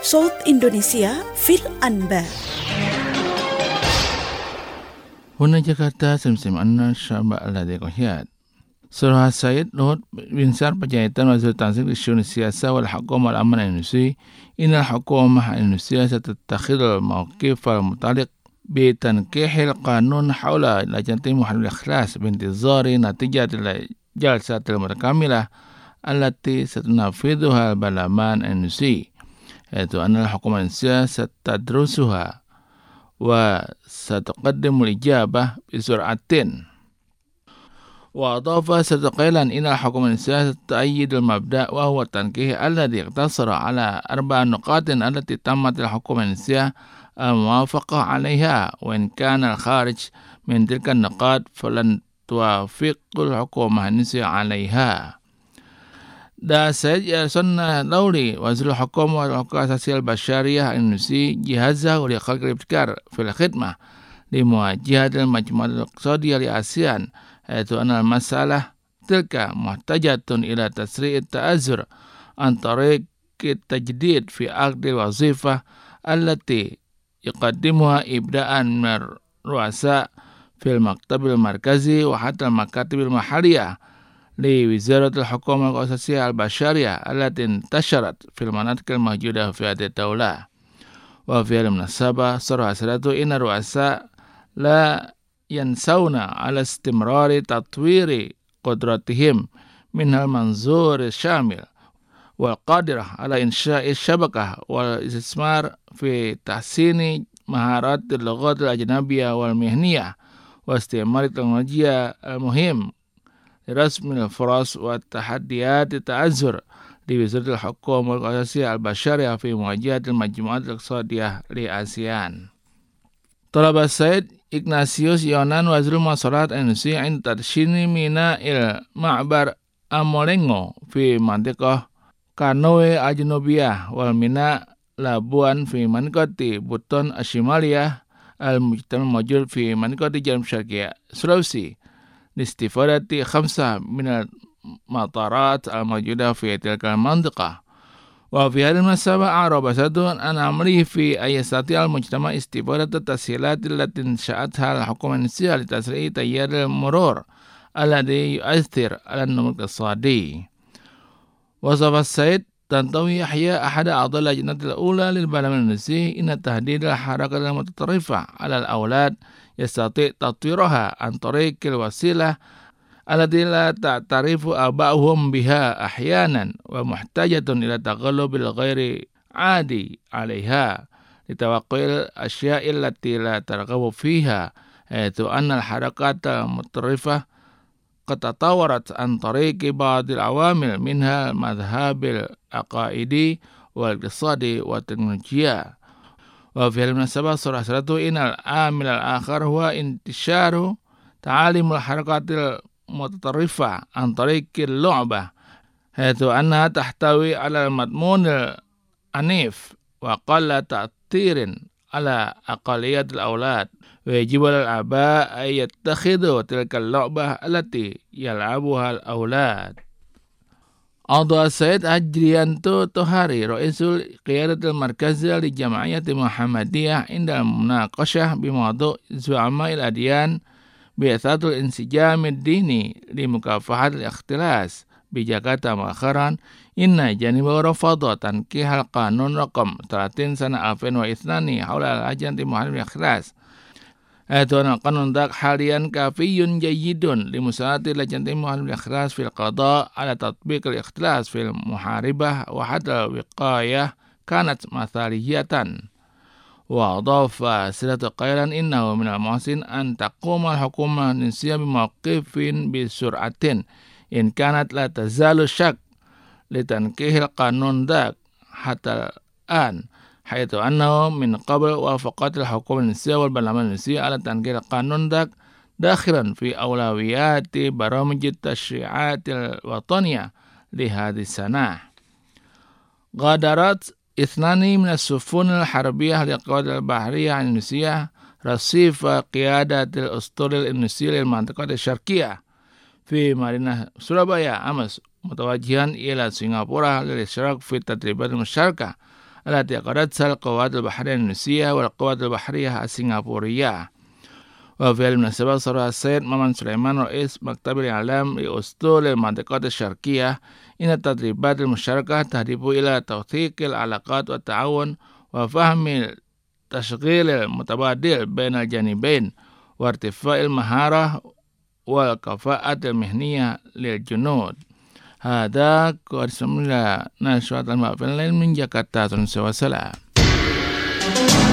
صوت إندونيسيا في الأنباء. هنا جاkarta semsim anna syaba alladhi qahiyat. Surah Sayyid Luhut bin Sar Panjaitan Wazir Tansik Isyun Siyasa wal Hukum wal Aman Indonesia. Innal hukumah Indonesia satattakhidul mawqif al mutaliq bi tankihil qanun hawla lajnati muhammadil ikhlas bintizari natijatil jalsatil mutakamilah allati satunafidhuha al-balaman Indonesia. Yaitu annal hukumah Indonesia satadrusuha wa sataqaddimul ijabah bisur'atin. وأضاف قيلا إن الحكم السياسي تأييد المبدأ وهو التنكيه الذي اقتصر على 4 نقاط التي تمت الحكومة السياسية الموافقة عليها، وإن كان الخارج من تلك النقاط فلن توافق الحكومة السياسية عليها. Da Said Yarsonna Lawli Wazir Hukum wal Hukuk Asasi al-Bashariyah Indonesia jihazah li khalq al-ibtikar fil khidmah li muwajahat al-majmu'ah al-iqtisadiyah li ASEAN. Yaitu anal masalah tilka muhtajatun ila tasri'it ta'azur an tariq tajdid fi aqdi wazifah allati yuqaddimuha ibda'an min ru'asa fil maktabil markazi wa hatta makatibil mahaliyah li wizaratul hukumah al-asasiyah al-bashariyah allati intasharat fil manatikil mawjudah fi hadhihi daulah. Wa fi al-munasabah surah salatu inna ru'asa la yansawna ala istimrari tatwiri qudratihim minhal manzur syamil wal qadirah ala insya'i syabakah wal istismar fi tahsini maharatil lughatil ajnabiyah wal mihniyah wa istimari teknologiya al-muhim lirasmil furas wa tahaddiyat ta'azzur di wizaratil hukum wal asasiyah al-bashariyah fi muwajahatil majmu'at al-iqtisadiyah li ASEAN. Talaba Said Ignatius Yonan Wazirul Masalat Indonesia in tadshini mina il ma'bar Amolengo fi mantiqah Kanoe Ajnubiyah wal mina Labuan fi mantiqati Buton Ashimaliyah al-mujtama mawjud fi mantiqati Janub Syarqiyah Sulawesi listifadati 5 minal matarat al-mawjudah fi tilka al-mantiqah. Wa fi hadhihi al-munasabah a'raba sadun an amrihi fi ayasati al-mujtama istifadat at-tashilat allati sha'atha al-hukumah Indonesia li tasri'i tayyar al-murur alladhi yu'athir 'ala an-numur al-iqtisadi. Wasafa Said tantawi Yahya ahad a'dha al-lajnati al-ula lil barlaman Indonesia inna tahdid al-harakat al-mutatarrifah 'ala al-awlad yastati' tatwiraha an tariqil wasilah allati la ta'tarifu aba'uhum biha ahyanan wa muhtajatun ila taghallubil ghairi 'adi 'alaiha litawaqqil asya'i allati la targhabu fiha, yaitu anna al-harakat al-mutarrifah qad tatawarat an tariqi ba'dil awamil minha madhhabil aqaidi wal iqtisadi wa teknologiya. Wa fi al-munasabah surah 1 inal amil al-akhar huwa intisharu ta'alimul harakatil mutatarrifah an tariqil lu'bah, yaitu annaha tahtawi ala al-madmun al-anif wa qalla ta'thirin ala aqaliyatil awlad wa yajibu al-aba ay yattakhidhu tilka al-lu'bah allati yal'abuha al-awlad. Adha Said Ajrianto Tohari Ra'isul Qiyadatul Markaziyah li Jama'iyati Muhammadiyah inda munaqashah bi mawdu' zu'ama'il adyan bi'athatul insijamid dini li mukafahatil ikhtilas bi Jakarta muakharan inna janiba rafadha tankihal qanun raqam 30 sana 2002 hawla al-ajnati muhammadil ikhlas. Ayatuna qanun dak halian kafiyun jayyidun li musaati lajnati muhammadil ikhlas fil qada ala tatbiqil ikhlas fil muharibah wa hatta wiqayah kanat mathaliyatan. وأضاف سلة قائلا إنه من المحسن أن تقوم الحكومة الإندونيسية بموقف بسرعة إن كانت لا تزال الشك لتنكيه القانون ذاك حتى الآن، حيث أنه من قبل وافقت الحكومة الإندونيسية والبرلمان الإندونيسي على تنكيه القانون ذاك داخلا في أولويات برامج التشريعات الوطنية لهذه السنة. غادرت 2 من السفن الحربية للقوات البحرية الإندونيسية رصيف قيادة الأسطول الإندونيسي للمنطقة الشرقية في مدينة سورابaya أمس متوجها إلى سنغافورة للاشتراك في التدريبات المشتركة التي قادتها القوات البحرية الإندونيسية والقوات البحرية السنغافورية. وفي المناسبة صرح السيد مامان سليمان رئيس مكتب الإعلام لأسطول المنطقة الشرقية إن التدريبات المشتركة تهدف إلى توثيق العلاقات والتعاون وفهم التشغيل المتبادل بين الجانبين وارتفاع المهارة والكفاءة المهنية للجنود. هذا قد سمع نشرة المعفن من جاكرتا.